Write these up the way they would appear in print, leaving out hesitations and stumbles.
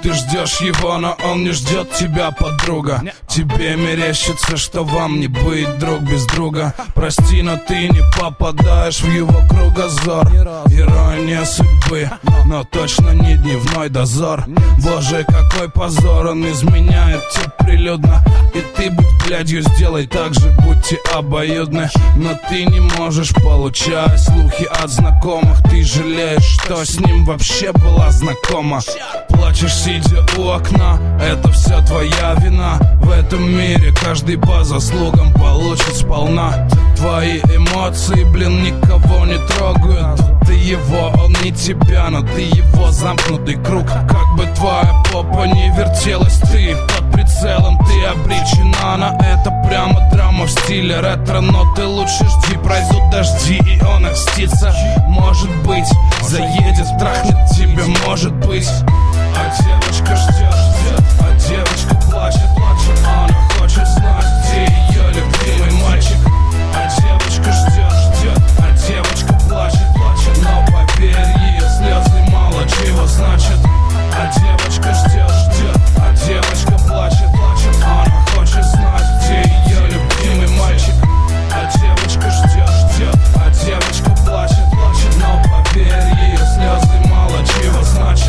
Ты ждешь его, но он не ждет тебя, подруга. Тебе мерещится, что вам не быть друг без друга. Прости, но ты не попадаешь в его кругозор. Ирония судьбы, но точно не дневной дозор. Боже, какой позор, он изменяет тебе прилюдно. И ты, будь блядью, сделай так же, будьте обоюдны. Но ты не можешь, получать слухи от знакомых. Ты жалеешь, что с ним вообще была знакома. Плачешь, сидя у окна, это все твоя вина. В этом мире каждый по заслугам получит сполна. Твои эмоции, блин, никого не трогают. Ты его, он не тебя, но ты его замкнутый круг. Как бы твоя попа не вертелась, ты под прицелом, ты обречена на это. Прямо драма в стиле ретро, но ты лучше жди. Пройдут дожди, и он окстится. Может быть, заедет, трахнет тебя, может быть. А девочка ждет, а девочка плачет. Она хочет знать, где ее любимый мальчик. А девочка ждет, а девочка плачет. Но поверь, ее слезы мало чего значат. А девочка ждет, а девочка плачет. Она хочет знать, где ее любимый мальчик. А девочка ждет, а девочка плачет. Но поверь, ее слезы мало чего значат.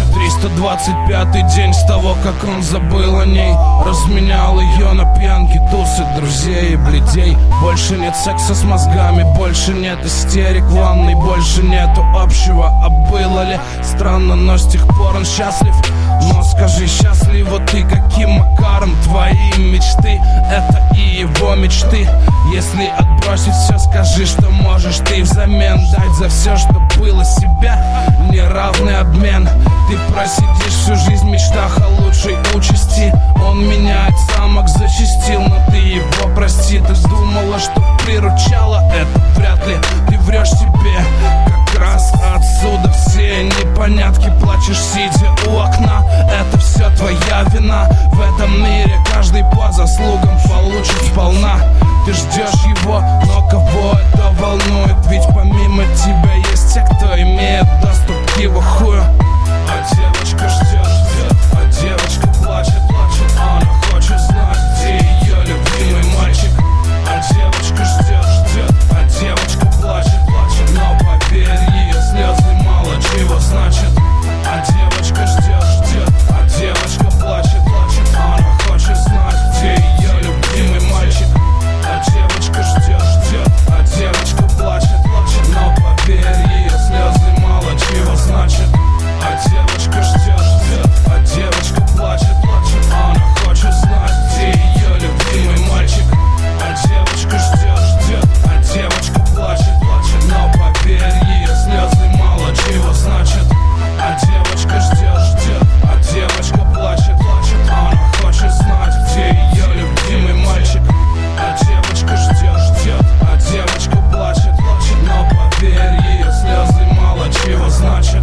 325-й день с того, как он забыл о ней. Разменял ее на пьянки, тусы, друзей и бледей. Больше нет секса с мозгами, больше нет истерик в ванной, больше нету общего. А было ли странно, но с тех пор он счастлив. Но скажи, счастлива ты каким макаром? Твои мечты — это и его мечты. Если отбросить все, скажи, что можешь ты взамен дать за все, что было себя. Неравный обмен. Ты просидишь всю жизнь в мечтах о лучшей участи. Он меняет самок, зачастил, но ты его прости. Ты думала, что приручала, это вряд ли. Ты врешь себе, как раз отсюда все непонятки. Плачешь, сидя у окна, это все твоя вина. В этом мире каждый по заслугам получит сполна. Ты ждешь его, но кого это волнует? Ведь помимо тебя есть те, кто имеет доступ к его хую. А девочка ждет, а девочка плачет. Она хочет знать, где ее любимый мальчик. А девочка ждет, а девочка плачет. Но поверь, ее слезы мало чего значат. А девочка ждет, а девочка плачет. Она хочет знать, где ее любимый мальчик. А девочка ждет, а девочка плачет. Но поверь, ее слезы мало чего значат. А девочка ждет, а девочка плачет. Она хочет знать, где ее любимый мальчик. А девочка ждет, а девочка плачет. Но поверь, ее слезы мало чего значат. А девочка ждет, а девочка плачет. Она хочет знать, где ее любимый мальчик. А девочка ждет, а девочка плачет. Но поверь, ее слезы мало чего значат.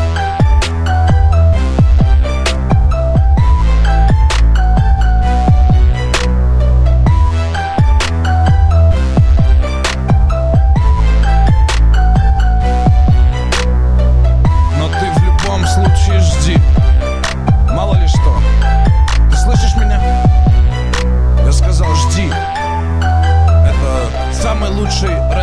Жди, мало ли что. Ты слышишь меня? Я сказал, жди. Это самый лучший